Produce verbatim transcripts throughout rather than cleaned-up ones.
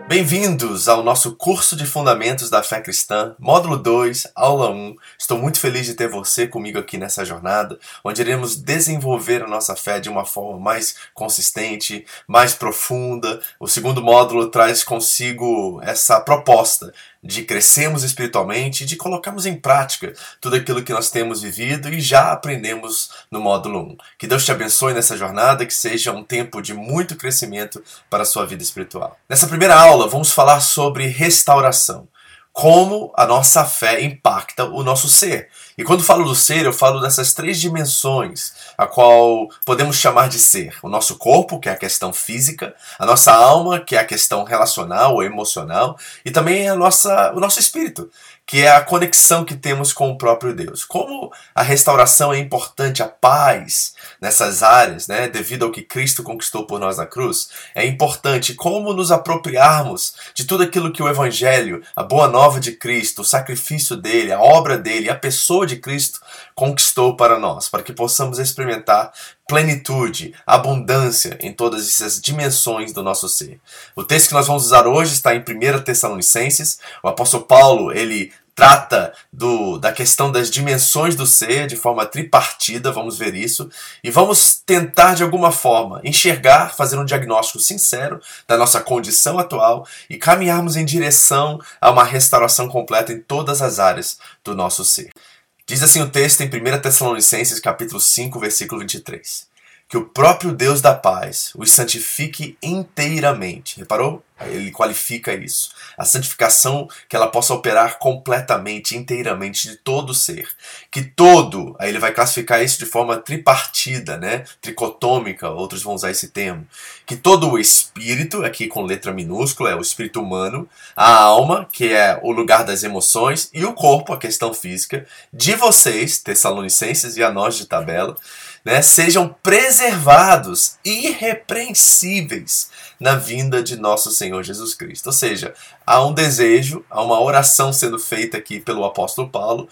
Bem-vindos ao nosso curso de Fundamentos da Fé Cristã, módulo dois, aula um. Estou muito feliz de ter você comigo aqui nessa jornada, onde iremos desenvolver a nossa fé de uma forma mais consistente, mais profunda. O segundo módulo traz consigo essa proposta de crescermos espiritualmente e de colocarmos em prática tudo aquilo que nós temos vivido e já aprendemos no módulo um. Que Deus te abençoe nessa jornada, que seja um tempo de muito crescimento para a sua vida espiritual. Nessa primeira aula, vamos falar sobre restauração. Como a nossa fé impacta o nosso ser. E quando falo do ser, eu falo dessas três dimensões, a qual podemos chamar de ser. O nosso corpo, que é a questão física, a nossa alma, que é a questão relacional ou emocional, e também a nossa, o nosso espírito, que é a conexão que temos com o próprio Deus. Como a restauração é importante, a paz nessas áreas, né, devido ao que Cristo conquistou por nós na cruz, é importante como nos apropriarmos de tudo aquilo que o Evangelho, a boa nova de Cristo, o sacrifício dele, a obra dele, a pessoa de Cristo conquistou para nós, para que possamos experimentar plenitude, abundância em todas essas dimensões do nosso ser. O texto que nós vamos usar hoje está em primeira Tessalonicenses. O apóstolo Paulo, ele trata do, da questão das dimensões do ser de forma tripartida, vamos ver isso, e vamos tentar de alguma forma enxergar, fazer um diagnóstico sincero da nossa condição atual e caminharmos em direção a uma restauração completa em todas as áreas do nosso ser. Diz assim o texto em primeira Tessalonicenses capítulo cinco, versículo vinte e três. Que o próprio Deus da paz os santifique inteiramente. Reparou? Ele qualifica isso. A santificação, que ela possa operar completamente, inteiramente, de todo o ser. Que todo, aí ele vai classificar isso de forma tripartida, né? Tricotômica, outros vão usar esse termo. Que todo o espírito, aqui com letra minúscula, é o espírito humano, a alma, que é o lugar das emoções, e o corpo, a questão física, de vocês, Tessalonicenses e a nós de tabela, né, sejam preservados, irrepreensíveis na vinda de nosso Senhor Jesus Cristo. Ou seja, há um desejo, há uma oração sendo feita aqui pelo apóstolo Paulo,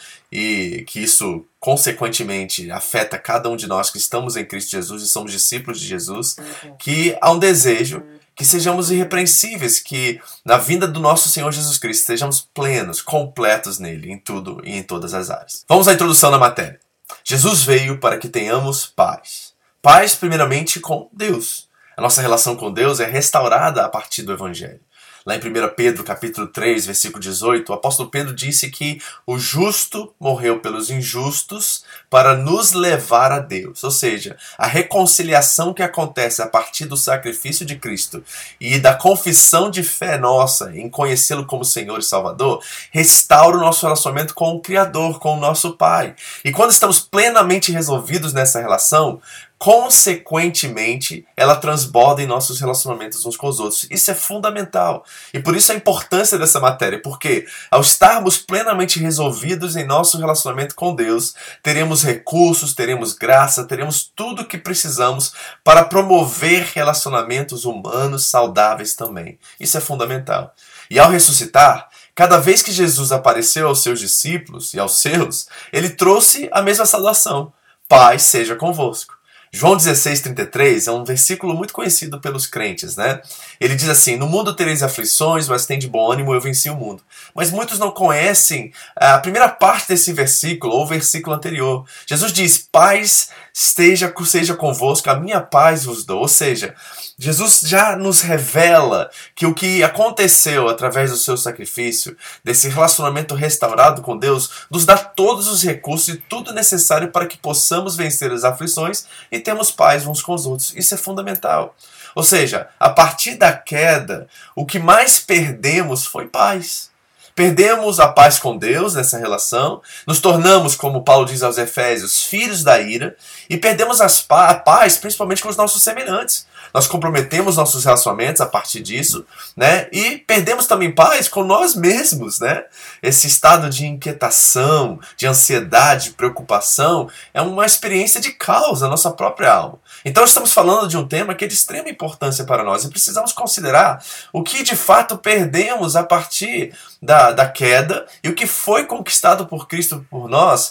e que isso, consequentemente, afeta cada um de nós que estamos em Cristo Jesus e somos discípulos de Jesus, que há um desejo que sejamos irrepreensíveis, que na vinda do nosso Senhor Jesus Cristo sejamos plenos, completos nele, em tudo e em todas as áreas. Vamos à introdução da matéria. Jesus veio para que tenhamos paz. Paz, primeiramente, com Deus. A nossa relação com Deus é restaurada a partir do Evangelho. Lá em primeira Pedro, capítulo três, versículo dezoito, o apóstolo Pedro disse que o justo morreu pelos injustos para nos levar a Deus. Ou seja, a reconciliação que acontece a partir do sacrifício de Cristo e da confissão de fé nossa em conhecê-lo como Senhor e Salvador, restaura o nosso relacionamento com o Criador, com o nosso Pai. E quando estamos plenamente resolvidos nessa relação, consequentemente, ela transborda em nossos relacionamentos uns com os outros. Isso é fundamental. E por isso a importância dessa matéria, porque ao estarmos plenamente resolvidos em nosso relacionamento com Deus, teremos recursos, teremos graça, teremos tudo o que precisamos para promover relacionamentos humanos saudáveis também. Isso é fundamental. E ao ressuscitar, cada vez que Jesus apareceu aos seus discípulos e aos seus, ele trouxe a mesma saudação: paz seja convosco. João dezesseis, trinta e três é um versículo muito conhecido pelos crentes, né? Ele diz assim: no mundo tereis aflições, mas tem de bom ânimo, eu venci o mundo. Mas muitos não conhecem a primeira parte desse versículo, ou o versículo anterior. Jesus diz: paz esteja, seja convosco, a minha paz vos dou. Ou seja, Jesus já nos revela que o que aconteceu através do seu sacrifício, desse relacionamento restaurado com Deus, nos dá todos os recursos e tudo necessário para que possamos vencer as aflições e termos paz uns com os outros. Isso é fundamental. Ou seja, a partir da queda, o que mais perdemos foi paz. Perdemos a paz com Deus nessa relação, nos tornamos, como Paulo diz aos Efésios, filhos da ira, e perdemos as pa- a paz principalmente com os nossos semelhantes. Nós comprometemos nossos relacionamentos a partir disso, né? E perdemos também paz com nós mesmos, né? Esse estado de inquietação, de ansiedade, de preocupação, é uma experiência de caos na nossa própria alma. Então estamos falando de um tema que é de extrema importância para nós e precisamos considerar o que de fato perdemos a partir da, da queda e o que foi conquistado por Cristo por nós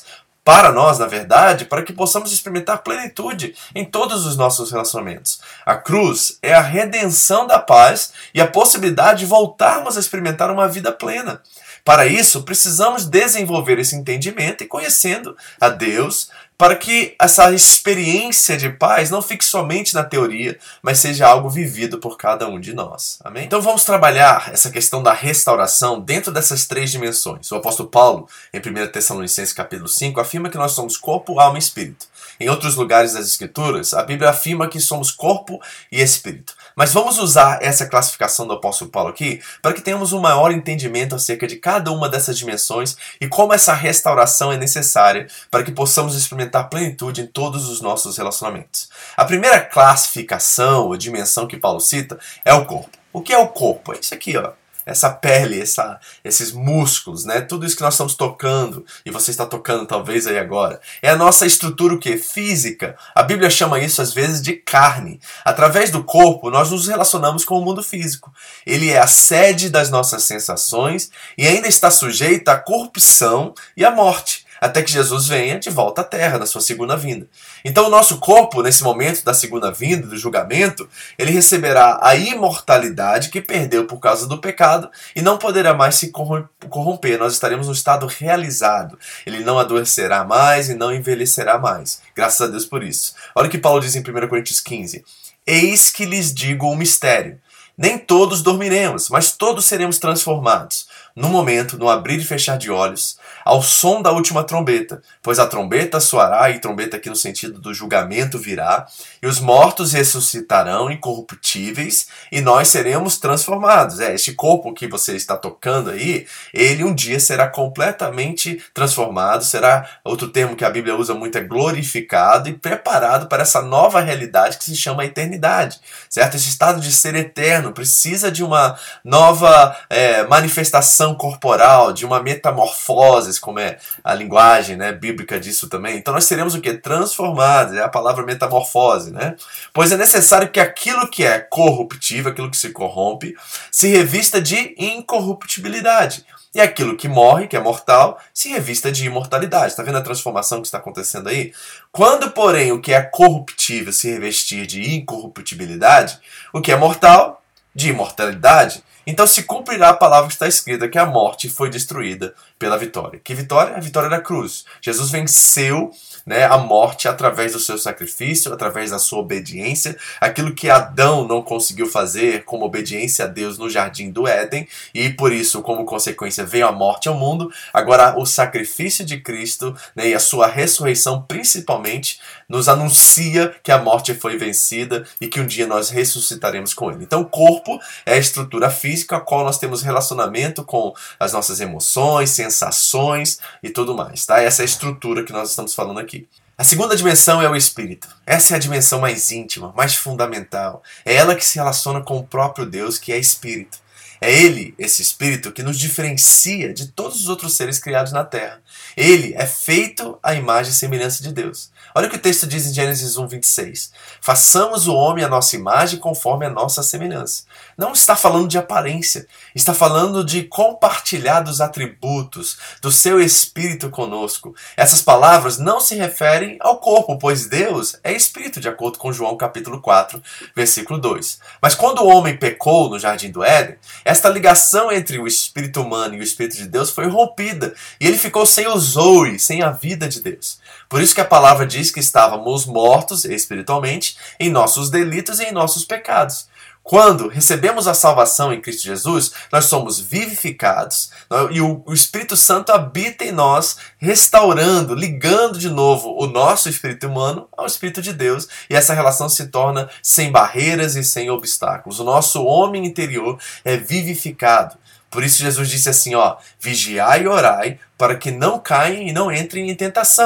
para nós, na verdade, para que possamos experimentar plenitude em todos os nossos relacionamentos. A cruz é a redenção da paz e a possibilidade de voltarmos a experimentar uma vida plena. Para isso, precisamos desenvolver esse entendimento e conhecendo a Deus, para que essa experiência de paz não fique somente na teoria, mas seja algo vivido por cada um de nós. Amém? Então vamos trabalhar essa questão da restauração dentro dessas três dimensões. O apóstolo Paulo, em primeira Tessalonicenses capítulo cinco, afirma que nós somos corpo, alma e espírito. Em outros lugares das Escrituras, a Bíblia afirma que somos corpo e espírito. Mas vamos usar essa classificação do apóstolo Paulo aqui para que tenhamos um maior entendimento acerca de cada uma dessas dimensões e como essa restauração é necessária para que possamos experimentar plenitude em todos os nossos relacionamentos. A primeira classificação ou dimensão que Paulo cita é o corpo. O que é o corpo? É isso aqui, ó. Essa pele, essa, esses músculos, né? Tudo isso que nós estamos tocando, e você está tocando talvez aí agora, é a nossa estrutura o quê? Física. A Bíblia chama isso às vezes de carne. Através do corpo, nós nos relacionamos com o mundo físico. Ele é a sede das nossas sensações e ainda está sujeito à corrupção e à morte, até que Jesus venha de volta à terra, na sua segunda vinda. Então o nosso corpo, nesse momento da segunda vinda, do julgamento, ele receberá a imortalidade que perdeu por causa do pecado e não poderá mais se corromper. Nós estaremos no estado realizado. Ele não adoecerá mais e não envelhecerá mais. Graças a Deus por isso. Olha o que Paulo diz em primeira Coríntios quinze. Eis que lhes digo um mistério. Nem todos dormiremos, mas todos seremos transformados. No momento, no abrir e fechar de olhos, ao som da última trombeta, pois a trombeta soará, e trombeta aqui no sentido do julgamento virá, e os mortos ressuscitarão incorruptíveis, e nós seremos transformados. É, este corpo que você está tocando aí, ele um dia será completamente transformado, será, outro termo que a Bíblia usa muito é glorificado e preparado para essa nova realidade que se chama eternidade, certo? Esse estado de ser eterno precisa de uma nova é, manifestação corporal, de uma metamorfose, como é a linguagem, né, bíblica disso também. Então nós seremos o que? Transformados, é a palavra metamorfose, né? Pois é necessário que aquilo que é corruptível, aquilo que se corrompe, se revista de incorruptibilidade. E aquilo que morre, que é mortal, se revista de imortalidade. Está vendo a transformação que está acontecendo aí? Quando, porém, o que é corruptível se revestir de incorruptibilidade, o que é mortal, de imortalidade, então se cumprirá a palavra que está escrita, que a morte foi destruída pela vitória. Que vitória? A vitória da cruz. Jesus venceu, né, a morte através do seu sacrifício, através da sua obediência. Aquilo que Adão não conseguiu fazer como obediência a Deus no jardim do Éden, e por isso, como consequência, veio a morte ao mundo. Agora, o sacrifício de Cristo, né, e a sua ressurreição, principalmente, nos anuncia que a morte foi vencida e que um dia nós ressuscitaremos com ele. Então, o corpo é a estrutura física a qual nós temos relacionamento com as nossas emoções, sensações e tudo mais, tá? Essa é a estrutura que nós estamos falando aqui. A segunda dimensão é o espírito. Essa é a dimensão mais íntima, mais fundamental. É ela que se relaciona com o próprio Deus, que é espírito. É ele, esse espírito, que nos diferencia de todos os outros seres criados na Terra. Ele é feito à imagem e semelhança de Deus. Olha o que o texto diz em Gênesis um, vinte e seis. Façamos o homem à nossa imagem conforme a nossa semelhança. Não está falando de aparência, está falando de compartilhar dos atributos do seu espírito conosco. Essas palavras não se referem ao corpo, pois Deus é espírito, de acordo com João capítulo quatro, versículo dois. Mas quando o homem pecou no jardim do Éden, esta ligação entre o espírito humano e o espírito de Deus foi rompida, e ele ficou sem o zoe, sem a vida de Deus. Por isso que a palavra diz que estávamos mortos espiritualmente em nossos delitos e em nossos pecados. Quando recebemos a salvação em Cristo Jesus, nós somos vivificados e o Espírito Santo habita em nós, restaurando, ligando de novo o nosso espírito humano ao Espírito de Deus, e essa relação se torna sem barreiras e sem obstáculos. O nosso homem interior é vivificado. Por isso Jesus disse assim, ó, vigiai e orai para que não caiam e não entrem em tentação.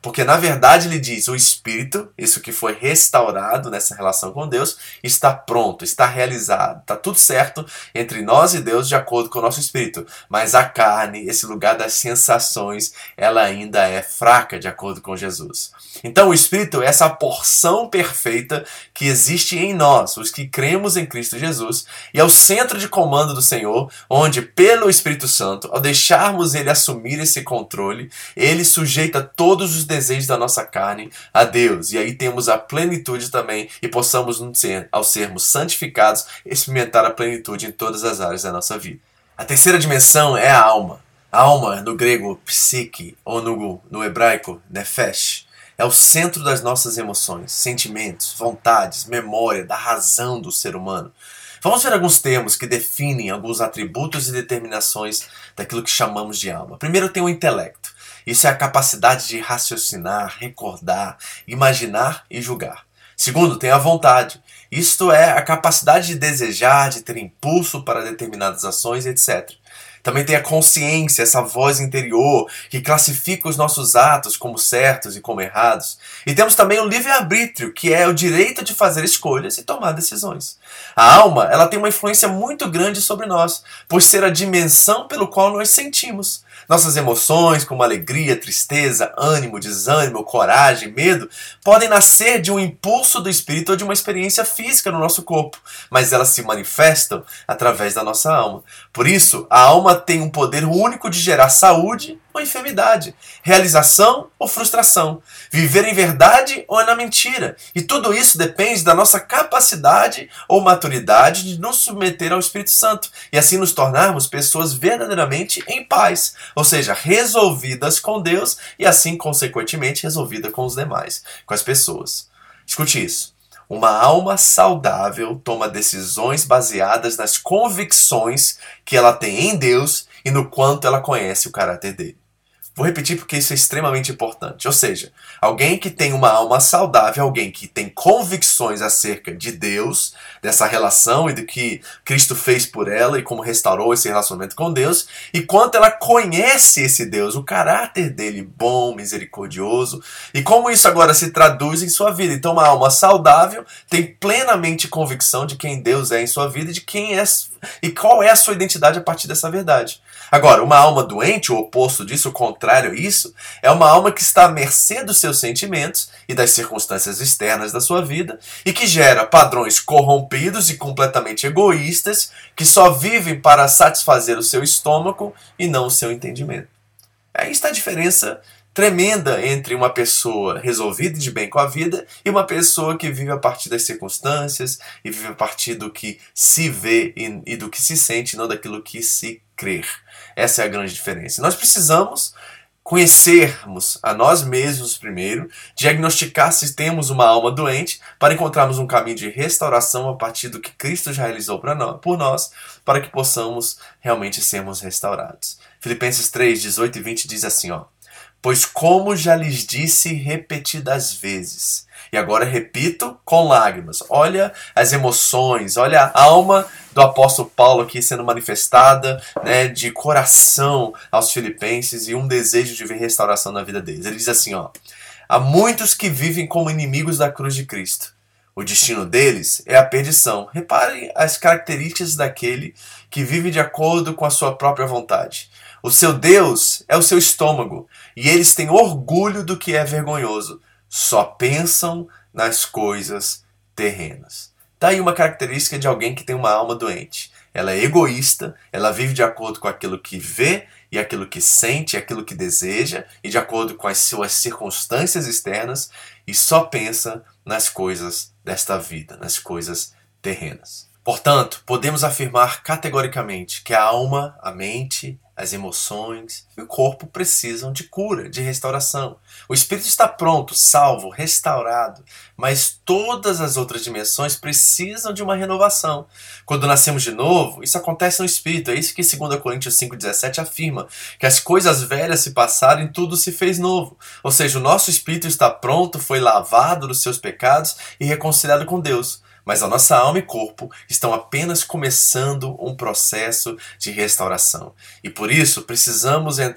Porque na verdade ele diz, o espírito, isso que foi restaurado nessa relação com Deus, está pronto, está realizado, está tudo certo entre nós e Deus de acordo com o nosso espírito. Mas a carne, esse lugar das sensações, ela ainda é fraca de acordo com Jesus. Então o espírito é essa porção perfeita que existe em nós, os que cremos em Cristo Jesus, e é o centro de comando do Senhor, onde pelo Espírito Santo, ao deixarmos ele assumir esse controle, ele sujeita todos os desejos da nossa carne a Deus. E aí temos a plenitude também e possamos, ao sermos santificados, experimentar a plenitude em todas as áreas da nossa vida. A terceira dimensão é a alma. A alma, no grego, psique, ou no, no hebraico, nefesh, é o centro das nossas emoções, sentimentos, vontades, memória, da razão do ser humano. Vamos ver alguns termos que definem alguns atributos e determinações daquilo que chamamos de alma. Primeiro tem o intelecto. Isso é a capacidade de raciocinar, recordar, imaginar e julgar. Segundo, tem a vontade. Isto é a capacidade de desejar, de ter impulso para determinadas ações, etcétera. Também tem a consciência, essa voz interior que classifica os nossos atos como certos e como errados. E temos também o livre-arbítrio, que é o direito de fazer escolhas e tomar decisões. A alma, ela tem uma influência muito grande sobre nós, por ser a dimensão pelo qual nós sentimos. Nossas emoções, como alegria, tristeza, ânimo, desânimo, coragem, medo, podem nascer de um impulso do espírito ou de uma experiência física no nosso corpo, mas elas se manifestam através da nossa alma. Por isso, a alma tem um poder único de gerar saúde ou enfermidade, realização ou frustração, viver em verdade ou na mentira. E tudo isso depende da nossa capacidade ou maturidade de nos submeter ao Espírito Santo e assim nos tornarmos pessoas verdadeiramente em paz, ou seja, resolvidas com Deus e assim, consequentemente, resolvida com os demais, com as pessoas. Escute isso. Uma alma saudável toma decisões baseadas nas convicções que ela tem em Deus e no quanto ela conhece o caráter dele. Vou repetir porque isso é extremamente importante. Ou seja, alguém que tem uma alma saudável, alguém que tem convicções acerca de Deus, dessa relação e do que Cristo fez por ela e como restaurou esse relacionamento com Deus, e quanto ela conhece esse Deus, o caráter dele bom, misericordioso, e como isso agora se traduz em sua vida. Então uma alma saudável tem plenamente convicção de quem Deus é em sua vida e de quem é e qual é a sua identidade a partir dessa verdade. Agora, uma alma doente, o oposto disso, o contrário a isso, é uma alma que está à mercê dos seus sentimentos e das circunstâncias externas da sua vida e que gera padrões corrompidos e completamente egoístas que só vivem para satisfazer o seu estômago e não o seu entendimento. Aí está a diferença tremenda entre uma pessoa resolvida e de bem com a vida e uma pessoa que vive a partir das circunstâncias e vive a partir do que se vê e, e do que se sente, não daquilo que se crer. Essa é a grande diferença. Nós precisamos conhecermos a nós mesmos primeiro, diagnosticar se temos uma alma doente, para encontrarmos um caminho de restauração a partir do que Cristo já realizou para nós, por nós, para que possamos realmente sermos restaurados. Filipenses três, dezoito e vinte diz assim, ó: pois como já lhes disse repetidas vezes, e agora repito com lágrimas. Olha as emoções, olha a alma do apóstolo Paulo aqui sendo manifestada, né, de coração aos filipenses e um desejo de ver restauração na vida deles. Ele diz assim, ó: há muitos que vivem como inimigos da cruz de Cristo. O destino deles é a perdição. Reparem as características daquele que vive de acordo com a sua própria vontade. O seu Deus é o seu estômago, e eles têm orgulho do que é vergonhoso. Só pensam nas coisas terrenas. Daí uma característica de alguém que tem uma alma doente. Ela é egoísta, ela vive de acordo com aquilo que vê, e aquilo que sente, aquilo que deseja, e de acordo com as suas circunstâncias externas, e só pensa nas coisas desta vida, nas coisas terrenas. Portanto, podemos afirmar categoricamente que a alma, a mente, as emoções e o corpo precisam de cura, de restauração. O espírito está pronto, salvo, restaurado, mas todas as outras dimensões precisam de uma renovação. Quando nascemos de novo, isso acontece no espírito. É isso que dois Coríntios cinco, dezessete afirma, que as coisas velhas se passaram e tudo se fez novo. Ou seja, o nosso espírito está pronto, foi lavado dos seus pecados e reconciliado com Deus. Mas a nossa alma e corpo estão apenas começando um processo de restauração. E por isso precisamos entrar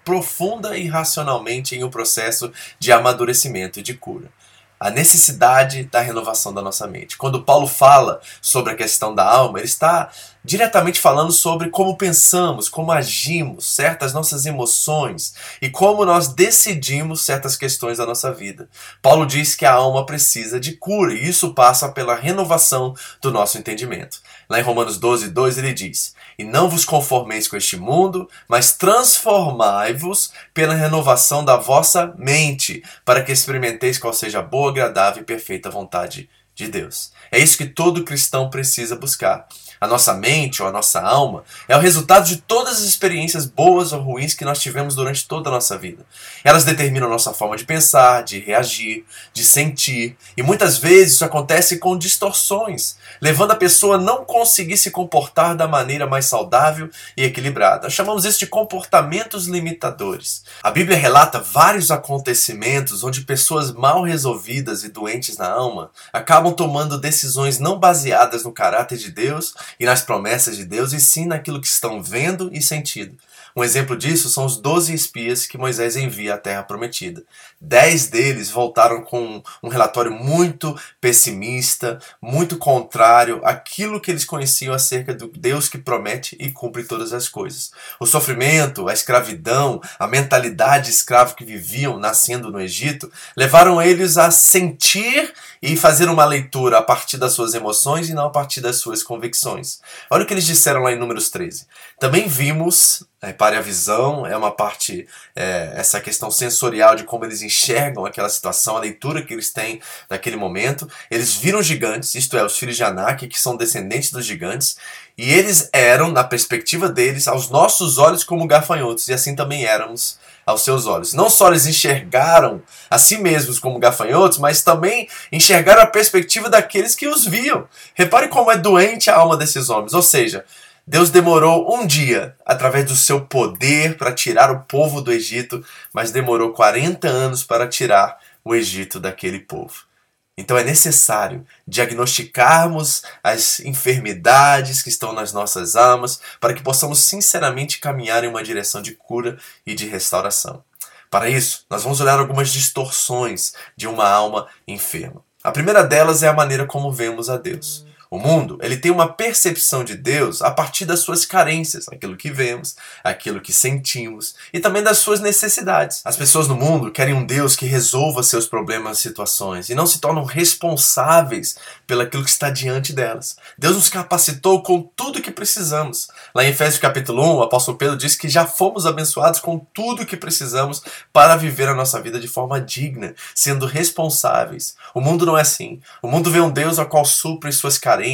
profunda e racionalmente em um processo de amadurecimento e de cura. A necessidade da renovação da nossa mente. Quando Paulo fala sobre a questão da alma, ele está diretamente falando sobre como pensamos, como agimos, certas nossas emoções e como nós decidimos certas questões da nossa vida. Paulo diz que a alma precisa de cura e isso passa pela renovação do nosso entendimento. Lá em Romanos doze, dois ele diz: "E não vos conformeis com este mundo, mas transformai-vos pela renovação da vossa mente, para que experimenteis qual seja a boa, agradável e perfeita vontade de Deus." É isso que todo cristão precisa buscar. A nossa mente ou a nossa alma é o resultado de todas as experiências boas ou ruins que nós tivemos durante toda a nossa vida. Elas determinam a nossa forma de pensar, de reagir, de sentir. E muitas vezes isso acontece com distorções, levando a pessoa a não conseguir se comportar da maneira mais saudável e equilibrada. Nós chamamos isso de comportamentos limitadores. A Bíblia relata vários acontecimentos onde pessoas mal resolvidas e doentes na alma acabam tomando decisões não baseadas no caráter de Deus e nas promessas de Deus, e sim naquilo que estão vendo e sentindo. Um exemplo disso são os doze espias que Moisés envia à Terra Prometida. Dez deles voltaram com um relatório muito pessimista, muito contrário àquilo que eles conheciam acerca do Deus que promete e cumpre todas as coisas. O sofrimento, a escravidão, a mentalidade escrava que viviam nascendo no Egito, levaram eles a sentir e fazer uma leitura a partir das suas emoções e não a partir das suas convicções. Olha o que eles disseram lá em Números treze. Também vimos, repare a visão, é uma parte, é, essa questão sensorial de como eles enxergam aquela situação, a leitura que eles têm naquele momento. Eles viram gigantes, isto é, os filhos de Anak, que são descendentes dos gigantes, e eles eram, na perspectiva deles, aos nossos olhos como gafanhotos, e assim também éramos aos seus olhos. Não só eles enxergaram a si mesmos como gafanhotos, mas também enxergaram a perspectiva daqueles que os viam. Repare como é doente a alma desses homens, ou seja, Deus demorou um dia, através do seu poder, para tirar o povo do Egito, mas demorou quarenta anos para tirar o Egito daquele povo. Então é necessário diagnosticarmos as enfermidades que estão nas nossas almas para que possamos sinceramente caminhar em uma direção de cura e de restauração. Para isso, nós vamos olhar algumas distorções de uma alma enferma. A primeira delas é a maneira como vemos a Deus. O mundo, ele tem uma percepção de Deus a partir das suas carências, aquilo que vemos, aquilo que sentimos e também das suas necessidades. As pessoas no mundo querem um Deus que resolva seus problemas e situações e não se tornam responsáveis pelo aquilo que está diante delas. Deus nos capacitou com tudo que precisamos. Lá em Efésios capítulo um, o apóstolo Pedro diz que já fomos abençoados com tudo que precisamos para viver a nossa vida de forma digna, sendo responsáveis. O mundo não é assim. O mundo vê um Deus ao qual supre suas carências,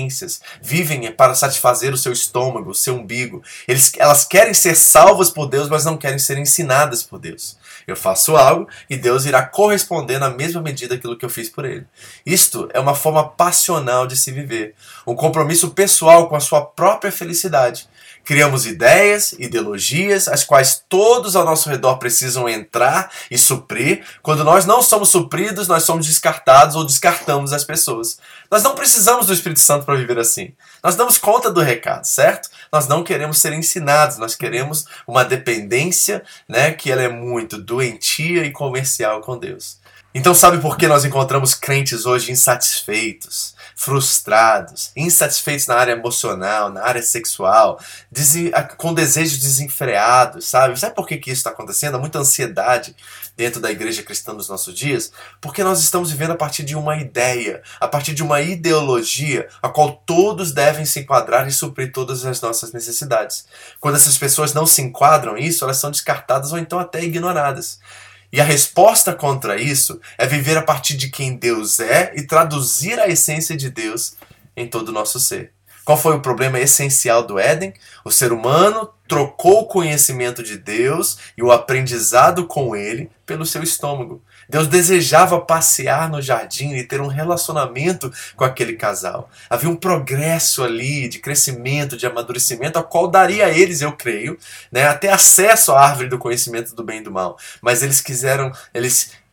vivem para satisfazer o seu estômago, o seu umbigo. Eles, elas querem ser salvas por Deus, mas não querem ser ensinadas por Deus. Eu faço algo e Deus irá corresponder na mesma medida aquilo que eu fiz por Ele. Isto é uma forma passional de se viver, um compromisso pessoal com a sua própria felicidade. Criamos ideias, ideologias, as quais todos ao nosso redor precisam entrar e suprir. Quando nós não somos supridos, nós somos descartados ou descartamos as pessoas. Nós não precisamos do Espírito Santo para viver assim. Nós damos conta do recado, certo? Nós não queremos ser ensinados, nós queremos uma dependência, né, que ela é muito doentia e comercial com Deus. Então sabe por que nós encontramos crentes hoje insatisfeitos, frustrados, insatisfeitos na área emocional, na área sexual, com desejos desenfreados, sabe? Sabe por que que isso está acontecendo? Há muita ansiedade dentro da igreja cristã nos nossos dias, porque nós estamos vivendo a partir de uma ideia, a partir de uma ideologia, a qual todos devem se enquadrar e suprir todas as nossas necessidades. Quando essas pessoas não se enquadram nisso, elas são descartadas ou então até ignoradas. E a resposta contra isso é viver a partir de quem Deus é e traduzir a essência de Deus em todo o nosso ser. Qual foi o problema essencial do Éden? O ser humano trocou o conhecimento de Deus e o aprendizado com Ele pelo seu estômago. Deus desejava passear no jardim e ter um relacionamento com aquele casal. Havia um progresso ali de crescimento, de amadurecimento, a qual daria a eles, eu creio, né, até acesso à árvore do conhecimento do bem e do mal. Mas eles quiseram, eles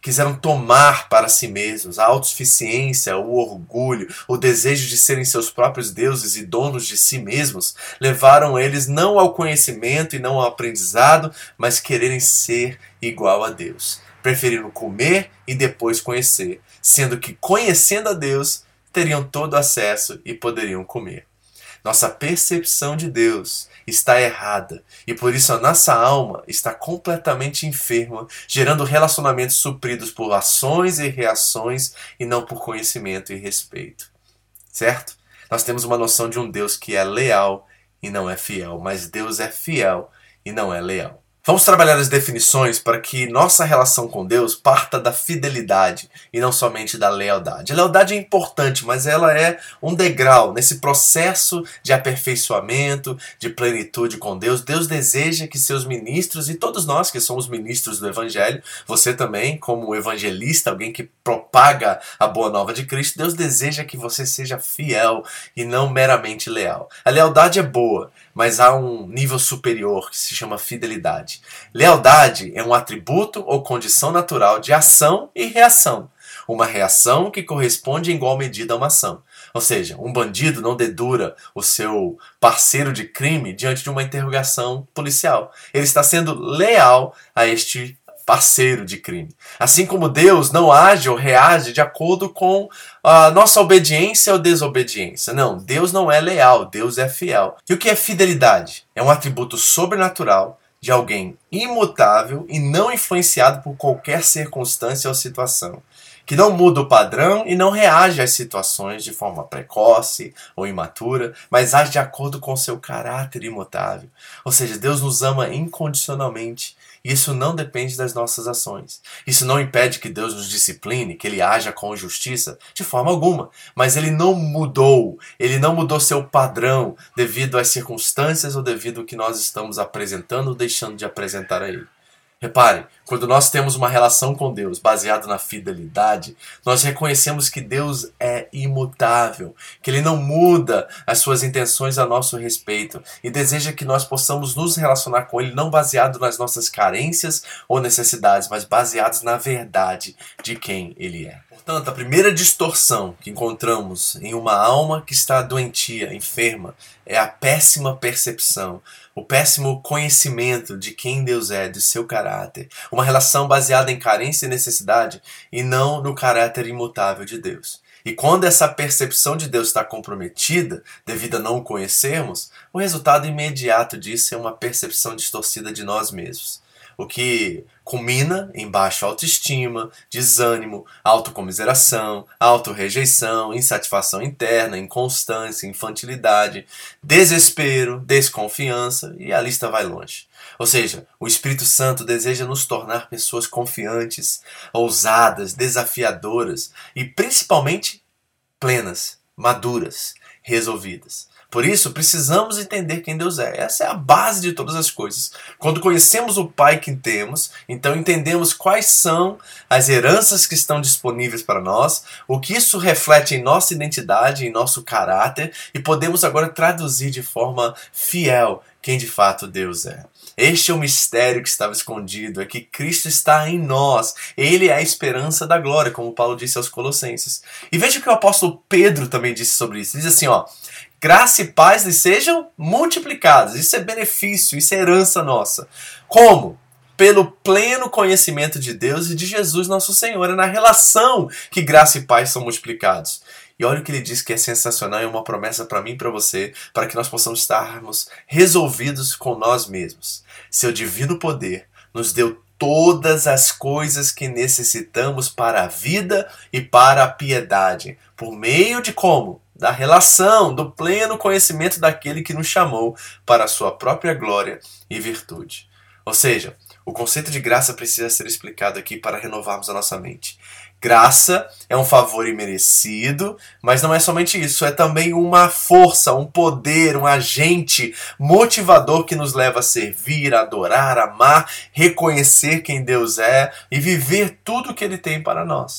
quiseram tomar para si mesmos. A autossuficiência, o orgulho, o desejo de serem seus próprios deuses e donos de si mesmos, levaram eles não ao conhecimento e não ao aprendizado, mas quererem ser igual a Deus. Preferiram comer e depois conhecer, sendo que conhecendo a Deus, teriam todo acesso e poderiam comer. Nossa percepção de Deus está errada e por isso a nossa alma está completamente enferma, gerando relacionamentos supridos por ações e reações e não por conhecimento e respeito. Certo? Nós temos uma noção de um Deus que é leal e não é fiel, mas Deus é fiel e não é leal. Vamos trabalhar as definições para que nossa relação com Deus parta da fidelidade e não somente da lealdade. A lealdade é importante, mas ela é um degrau nesse processo de aperfeiçoamento, de plenitude com Deus. Deus deseja que seus ministros, e todos nós que somos ministros do Evangelho, você também, como evangelista, alguém que propaga a boa nova de Cristo, Deus deseja que você seja fiel e não meramente leal. A lealdade é boa, mas há um nível superior que se chama fidelidade. Lealdade é um atributo ou condição natural de ação e reação. Uma reação que corresponde em igual medida a uma ação. Ou seja, um bandido não dedura o seu parceiro de crime diante de uma interrogação policial. Ele está sendo leal a este parceiro de crime. Assim como Deus não age ou reage de acordo com a nossa obediência ou desobediência. Não, Deus não é leal, Deus é fiel. E o que é fidelidade? É um atributo sobrenatural de alguém imutável e não influenciado por qualquer circunstância ou situação, que não muda o padrão e não reage às situações de forma precoce ou imatura, mas age de acordo com seu caráter imutável. Ou seja, Deus nos ama incondicionalmente. E isso não depende das nossas ações. Isso não impede que Deus nos discipline, que Ele haja com justiça, de forma alguma. Mas Ele não mudou, Ele não mudou seu padrão devido às circunstâncias ou devido ao que nós estamos apresentando ou deixando de apresentar a Ele. Repare, quando nós temos uma relação com Deus baseada na fidelidade, nós reconhecemos que Deus é imutável, que Ele não muda as suas intenções a nosso respeito e deseja que nós possamos nos relacionar com Ele não baseado nas nossas carências ou necessidades, mas baseados na verdade de quem Ele é. Portanto, a primeira distorção que encontramos em uma alma que está doentia, enferma, é a péssima percepção, o péssimo conhecimento de quem Deus é, de seu caráter. Uma relação baseada em carência e necessidade e não no caráter imutável de Deus. E quando essa percepção de Deus está comprometida, devido a não o conhecermos, o resultado imediato disso é uma percepção distorcida de nós mesmos. O que culmina em baixa autoestima, desânimo, autocomiseração, autorrejeição, insatisfação interna, inconstância, infantilidade, desespero, desconfiança e a lista vai longe. Ou seja, o Espírito Santo deseja nos tornar pessoas confiantes, ousadas, desafiadoras e principalmente plenas, maduras, resolvidas. Por isso, precisamos entender quem Deus é. Essa é a base de todas as coisas. Quando conhecemos o Pai que temos, então entendemos quais são as heranças que estão disponíveis para nós, o que isso reflete em nossa identidade, em nosso caráter, e podemos agora traduzir de forma fiel quem de fato Deus é. Este é o mistério que estava escondido, é que Cristo está em nós. Ele é a esperança da glória, como Paulo disse aos Colossenses. E veja o que o apóstolo Pedro também disse sobre isso. Ele diz assim, ó, graça e paz lhes sejam multiplicadas. Isso é benefício, isso é herança nossa. Como? Pelo pleno conhecimento de Deus e de Jesus nosso Senhor. É na relação que graça e paz são multiplicados. E olha o que ele diz que é sensacional, é uma promessa para mim e para você, para que nós possamos estarmos resolvidos com nós mesmos. Seu divino poder nos deu todas as coisas que necessitamos para a vida e para a piedade. Por meio de como? Da relação, do pleno conhecimento daquele que nos chamou para a sua própria glória e virtude. Ou seja, o conceito de graça precisa ser explicado aqui para renovarmos a nossa mente. Graça é um favor imerecido, mas não é somente isso, é também uma força, um poder, um agente motivador que nos leva a servir, a adorar, a amar, reconhecer quem Deus é e viver tudo o que Ele tem para nós.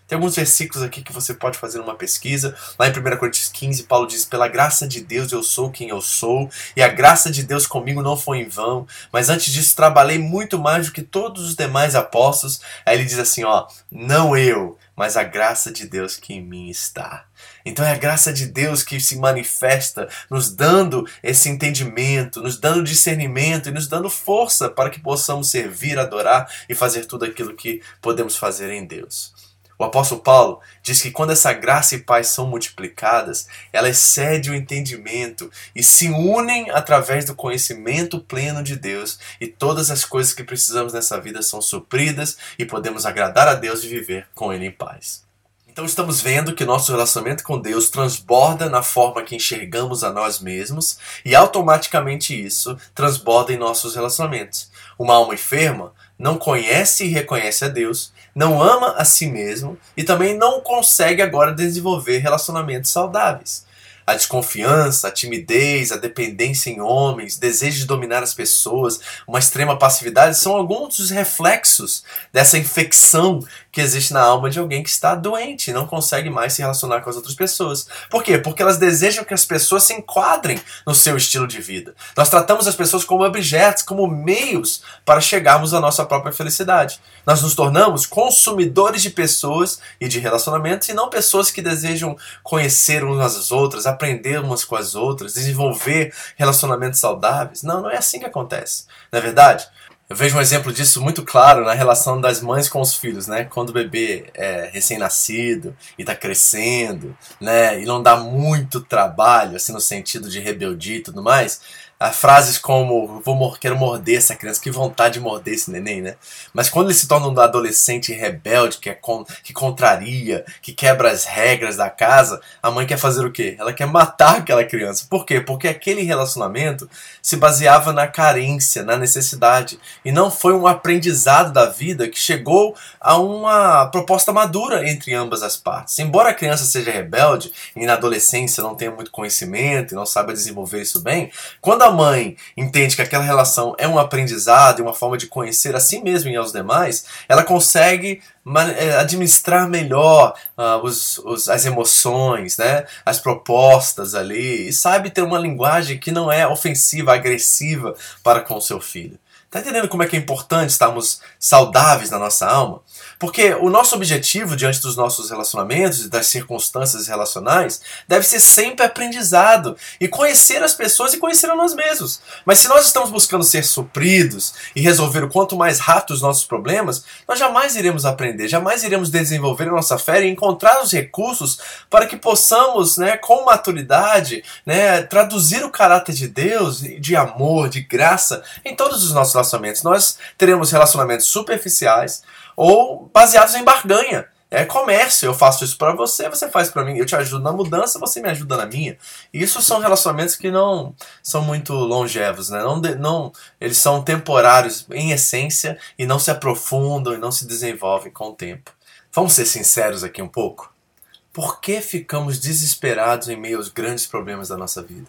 Tem alguns versículos aqui que você pode fazer uma pesquisa. Lá em primeira Coríntios quinze, Paulo diz: pela graça de Deus eu sou quem eu sou, e a graça de Deus comigo não foi em vão, mas antes disso trabalhei muito mais do que todos os demais apóstolos. Aí ele diz assim, ó, não eu, mas a graça de Deus que em mim está. Então é a graça de Deus que se manifesta, nos dando esse entendimento, nos dando discernimento e nos dando força para que possamos servir, adorar e fazer tudo aquilo que podemos fazer em Deus. O apóstolo Paulo diz que quando essa graça e paz são multiplicadas, ela excede o entendimento e se unem através do conhecimento pleno de Deus, e todas as coisas que precisamos nessa vida são supridas e podemos agradar a Deus e viver com Ele em paz. Então estamos vendo que nosso relacionamento com Deus transborda na forma que enxergamos a nós mesmos, e automaticamente isso transborda em nossos relacionamentos. Uma alma enferma não conhece e reconhece a Deus, não ama a si mesmo e também não consegue agora desenvolver relacionamentos saudáveis. A desconfiança, a timidez, a dependência em homens, desejo de dominar as pessoas, uma extrema passividade são alguns dos reflexos dessa infecção que existe na alma de alguém que está doente e não consegue mais se relacionar com as outras pessoas. Por quê? Porque elas desejam que as pessoas se enquadrem no seu estilo de vida. Nós tratamos as pessoas como objetos, como meios para chegarmos à nossa própria felicidade. Nós nos tornamos consumidores de pessoas e de relacionamentos e não pessoas que desejam conhecer umas às outras, aprender umas com as outras, desenvolver relacionamentos saudáveis. Não, não é assim que acontece. Não é verdade? Eu vejo um exemplo disso muito claro na relação das mães com os filhos, né? Quando o bebê é recém-nascido e está crescendo, né? E não dá muito trabalho, assim, no sentido de rebeldia e tudo mais. Há frases como, vou, quero morder essa criança, que vontade de morder esse neném, né? Mas quando ele se torna um adolescente rebelde, que, é con, que contraria, que quebra as regras da casa, a mãe quer fazer o quê? Ela quer matar aquela criança. Por quê? Porque aquele relacionamento se baseava na carência, na necessidade. E não foi um aprendizado da vida que chegou a uma proposta madura entre ambas as partes. Embora a criança seja rebelde e na adolescência não tenha muito conhecimento e não saiba desenvolver isso bem, quando a mãe entende que aquela relação é um aprendizado e uma forma de conhecer a si mesma e aos demais, ela consegue administrar melhor uh, os, os, as emoções, né? As propostas ali, e sabe ter uma linguagem que não é ofensiva, agressiva para com o seu filho. Tá entendendo como é que é importante estarmos saudáveis na nossa alma? Porque o nosso objetivo diante dos nossos relacionamentos e das circunstâncias relacionais deve ser sempre aprendizado e conhecer as pessoas e conhecer a nós mesmos. Mas se nós estamos buscando ser supridos e resolver o quanto mais rápido os nossos problemas, nós jamais iremos aprender, jamais iremos desenvolver a nossa fé e encontrar os recursos para que possamos, né, com maturidade, né, traduzir o caráter de Deus, de amor, de graça, em todos os nossos relacionamentos. Nós teremos relacionamentos superficiais ou baseados em barganha. É comércio, eu faço isso para você, você faz para mim, eu te ajudo na mudança, você me ajuda na minha. E isso são relacionamentos que não são muito longevos, né? Não, não, eles são temporários em essência e não se aprofundam e não se desenvolvem com o tempo. Vamos ser sinceros aqui um pouco? Por que ficamos desesperados em meio aos grandes problemas da nossa vida?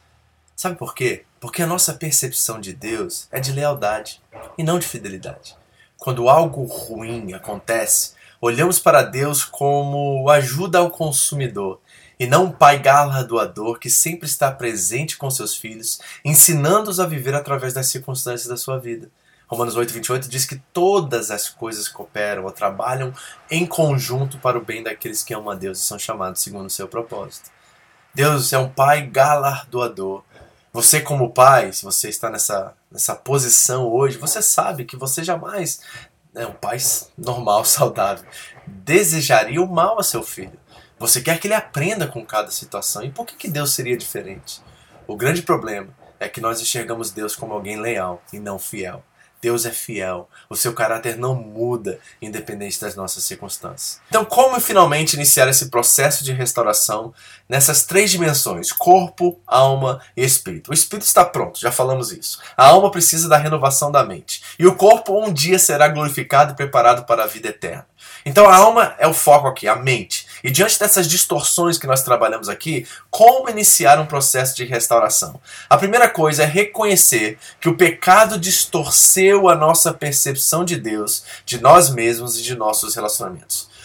Sabe por quê? Porque a nossa percepção de Deus é de lealdade e não de fidelidade. Quando algo ruim acontece, olhamos para Deus como ajuda ao consumidor e não um pai galardoador que sempre está presente com seus filhos, ensinando-os a viver através das circunstâncias da sua vida. Romanos oito, vinte e oito diz que todas as coisas cooperam ou trabalham em conjunto para o bem daqueles que amam a Deus e são chamados segundo o seu propósito. Deus é um pai galardoador. Você como pai, se você está nessa, nessa posição hoje, você sabe que você jamais, né, um pai normal, saudável, desejaria o mal a seu filho. Você quer que ele aprenda com cada situação. E por que, que Deus seria diferente? O grande problema é que nós enxergamos Deus como alguém leal e não fiel. Deus é fiel, o seu caráter não muda, independente das nossas circunstâncias. Então, como finalmente iniciar esse processo de restauração nessas três dimensões, corpo, alma e espírito? O espírito está pronto, já falamos isso. A alma precisa da renovação da mente. E o corpo um dia será glorificado e preparado para a vida eterna. Então a alma é o foco aqui, a mente. E diante dessas distorções que nós trabalhamos aqui, como iniciar um processo de restauração? A primeira coisa é reconhecer que o pecado distorceu a nossa percepção de Deus, de nós mesmos e de nossos relacionamentos.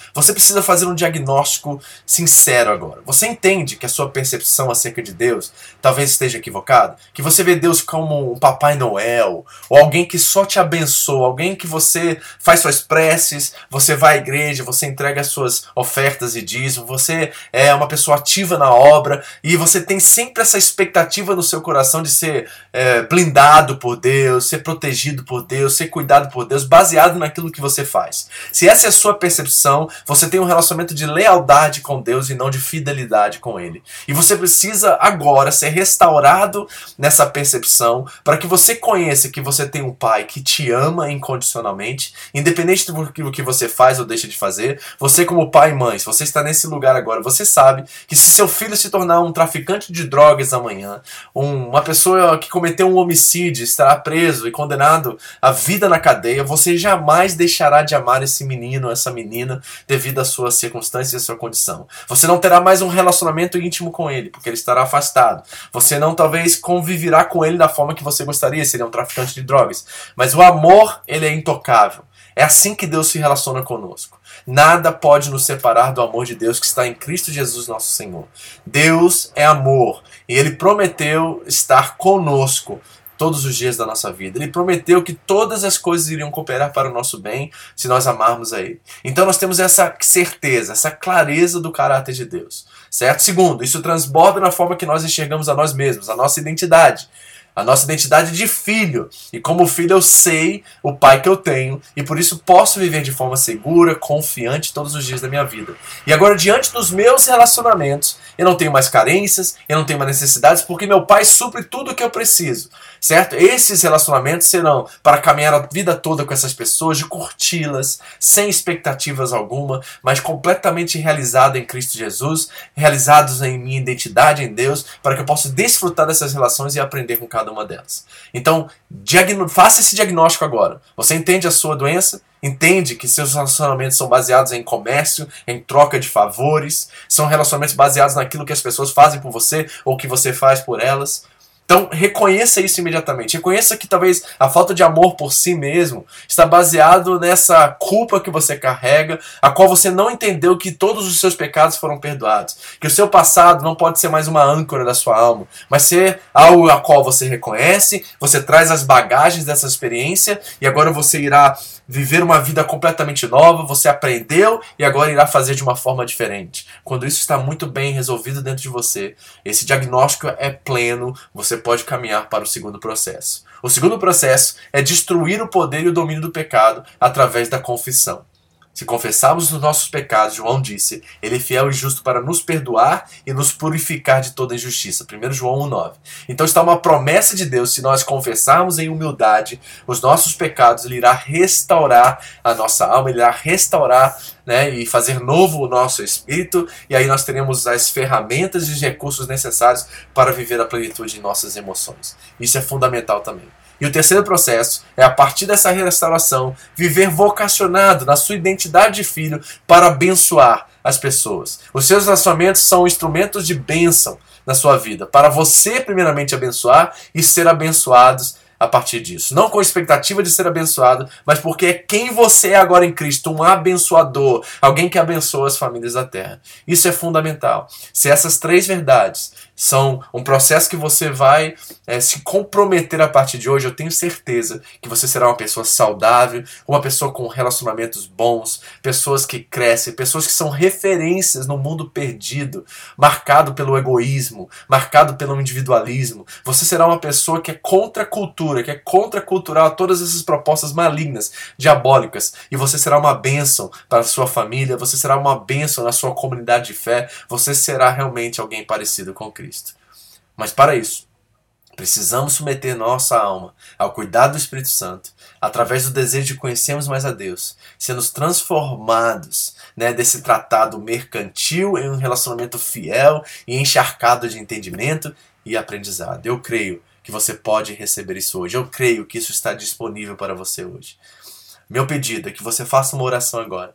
Você precisa fazer um diagnóstico sincero agora. Você entende que a sua percepção acerca de Deus talvez esteja equivocada? Que você vê Deus como um Papai Noel, ou alguém que só te abençoa, alguém que você faz suas preces, você vai à igreja, você entrega as suas ofertas e dízimo, você é uma pessoa ativa na obra e você tem sempre essa expectativa no seu coração de ser é, blindado por Deus, ser protegido por Deus, ser cuidado por Deus, baseado naquilo que você faz. Se essa é a sua percepção, você tem um relacionamento de lealdade com Deus e não de fidelidade com Ele. E você precisa agora ser restaurado nessa percepção para que você conheça que você tem um Pai que te ama incondicionalmente, independente do que você faz ou deixa de fazer. Você como pai e mãe, se você está nesse lugar agora, você sabe que se seu filho se tornar um traficante de drogas amanhã, um, uma pessoa que cometeu um homicídio, estará preso e condenado à vida na cadeia, você jamais deixará de amar esse menino, essa menina, devido às suas circunstâncias e à sua condição. Você não terá mais um relacionamento íntimo com ele, porque ele estará afastado. Você não talvez conviverá com ele da forma que você gostaria, se ele é um traficante de drogas. Mas o amor, ele é intocável. É assim que Deus se relaciona conosco. Nada pode nos separar do amor de Deus que está em Cristo Jesus, nosso Senhor. Deus é amor e Ele prometeu estar conosco todos os dias da nossa vida. Ele prometeu que todas as coisas iriam cooperar para o nosso bem se nós amarmos a Ele. Então nós temos essa certeza, essa clareza do caráter de Deus. Certo? Segundo, isso transborda na forma que nós enxergamos a nós mesmos, a nossa identidade. A nossa identidade de filho. E como filho eu sei o pai que eu tenho e por isso posso viver de forma segura, confiante todos os dias da minha vida. E agora diante dos meus relacionamentos, eu não tenho mais carências, eu não tenho mais necessidades porque meu pai supre tudo o que eu preciso. Certo? Esses relacionamentos serão para caminhar a vida toda com essas pessoas, de curti-las, sem expectativas alguma, mas completamente realizado em Cristo Jesus, realizados em minha identidade em Deus, para que eu possa desfrutar dessas relações e aprender com cada uma delas. Então, faça esse diagnóstico agora. Você entende a sua doença? Entende que seus relacionamentos são baseados em comércio, em troca de favores, são relacionamentos baseados naquilo que as pessoas fazem por você ou que você faz por elas. Então, reconheça isso imediatamente. Reconheça que talvez a falta de amor por si mesmo está baseado nessa culpa que você carrega, a qual você não entendeu que todos os seus pecados foram perdoados. Que o seu passado não pode ser mais uma âncora da sua alma, mas ser algo a qual você reconhece, você traz as bagagens dessa experiência e agora você irá viver uma vida completamente nova, você aprendeu e agora irá fazer de uma forma diferente. Quando isso está muito bem resolvido dentro de você, esse diagnóstico é pleno, você pode caminhar para o segundo processo. O segundo processo é destruir o poder e o domínio do pecado através da confissão. Se confessarmos os nossos pecados, João disse, Ele é fiel e justo para nos perdoar e nos purificar de toda injustiça. primeiro João um, nove. Então está uma promessa de Deus, se nós confessarmos em humildade os nossos pecados, Ele irá restaurar a nossa alma, Ele irá restaurar, né, e fazer novo o nosso espírito, e aí nós teremos as ferramentas e os recursos necessários para viver a plenitude em nossas emoções. Isso é fundamental também. E o terceiro processo é, a partir dessa restauração, viver vocacionado na sua identidade de filho para abençoar as pessoas. Os seus relacionamentos são instrumentos de bênção na sua vida, para você primeiramente abençoar e ser abençoados a partir disso. Não com expectativa de ser abençoado, mas porque é quem você é agora em Cristo, um abençoador, alguém que abençoa as famílias da terra. Isso é fundamental. Se essas três verdades são um processo que você vai é, se comprometer a partir de hoje, eu tenho certeza que você será uma pessoa saudável, uma pessoa com relacionamentos bons, pessoas que crescem, pessoas que são referências no mundo perdido, marcado pelo egoísmo, marcado pelo individualismo. Você será uma pessoa que é contra a cultura, que é contracultural a todas essas propostas malignas, diabólicas, e você será uma bênção para a sua família, você será uma bênção na sua comunidade de fé, você será realmente alguém parecido com Cristo. Mas para isso, precisamos submeter nossa alma ao cuidado do Espírito Santo, através do desejo de conhecermos mais a Deus, sendo transformados, né, desse tratado mercantil em um relacionamento fiel e encharcado de entendimento e aprendizado. Eu creio que você pode receber isso hoje. Eu creio que isso está disponível para você hoje. Meu pedido é que você faça uma oração agora,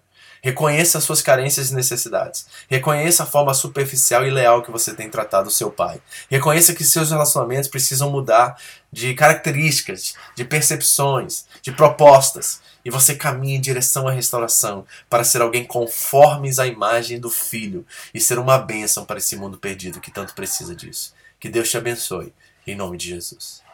Reconheça as suas carências e necessidades. Reconheça a forma superficial e leal que você tem tratado o seu pai. Reconheça que seus relacionamentos precisam mudar de características, de percepções, de propostas. E você caminha em direção à restauração para ser alguém conformes à imagem do Filho e ser uma bênção para esse mundo perdido que tanto precisa disso. Que Deus te abençoe. Em nome de Jesus.